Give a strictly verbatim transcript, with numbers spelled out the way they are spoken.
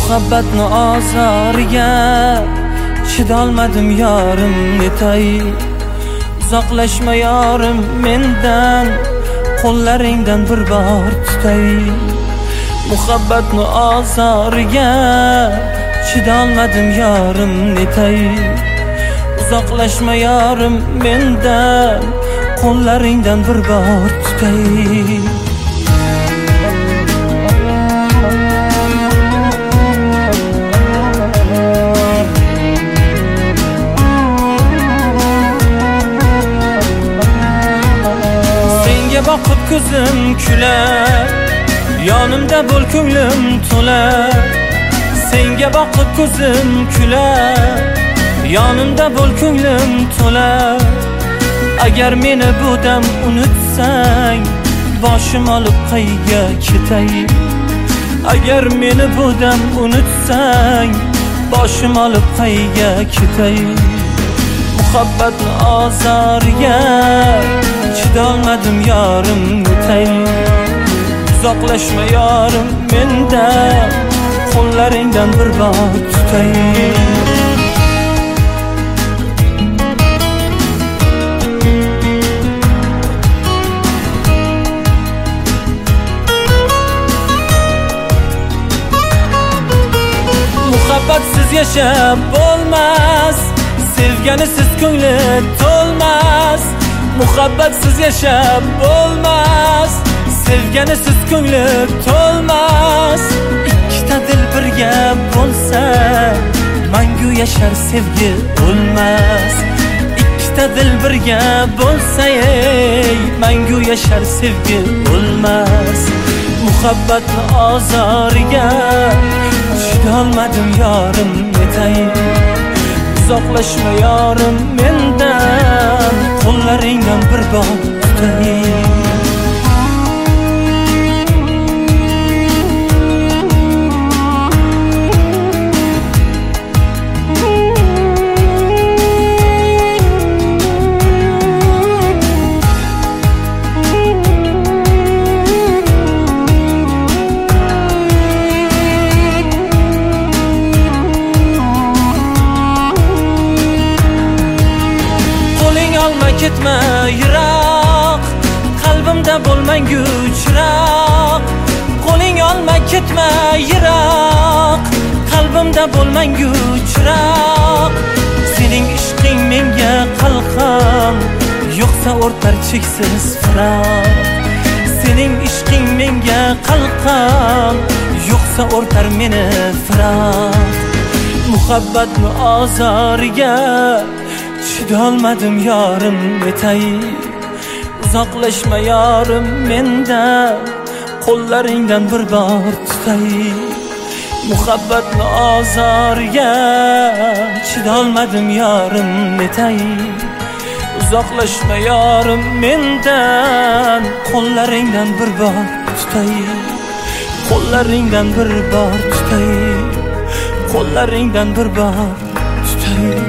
muhabbatni ozoriga chidolmadim yorim netay. Uzoqlashma yorim mendan, qo'llaringdan bir bor tutay. Muhabbatni ozoriga chidolmadim yorim netay. Uzoqlashma yorim mendan, qo'llaringdan bir bor tutay. Boqib ko'zim kular, yonimda bo'l ko'nglim to'lar. Senga boqib ko'zim kular, yonimda bo'l ko'nglim to'lar. Agar meni bu dam unutsang, boshim olib qayga ketay. Agar meni bu dam unutsang, boshim olib qayga ketay. Muhabbatni ozoriga chidolmadim yorim netay. Uzoqlashma yorim mendan, qo'llaringdan bir bor tutay. Muhabbatsiz yashab bo'lmas, sevganisiz ko'ngli to'lmas. Muhabbatsiz yashab bo'lmas, sevganisiz ko'ngli to'lmas. Ikkita dil birga bo'lsa, mangu yashar sevgi o'lmas. Ikkita dil birga bo'lsa, ey mangu yashar sevgi o'lmas. Muhabbatni ozoriga chidolmadim yorim netay. Uzoqlashma yorim mendan, qo'llaringdan bir bor tutay. Ketma yiroq, qalbimda bo'lmangu chiroq. Qo'ling olma ketma yiroq, qalbimda bo'lmangu chiroq. Sening ishqing menga qalqon, yo'qsa o'rtar cheksiz firoq. Sening ishqing menga qalqon, yo'qsa o'rtar meni firoq. Muhabbatni ozoriga chidolmadim yorim netay. Uzoqlashma yorim mendan, qo'llaringdan bir bor tutay. Muhabbatni ozoriga chidolmadim yorim netay. Uzoqlashma yorim mendan, qo'llaringdan bir bor tutay. Qo'llaringdan bir bor tutay. Qo'llaringdan bir bor tutay.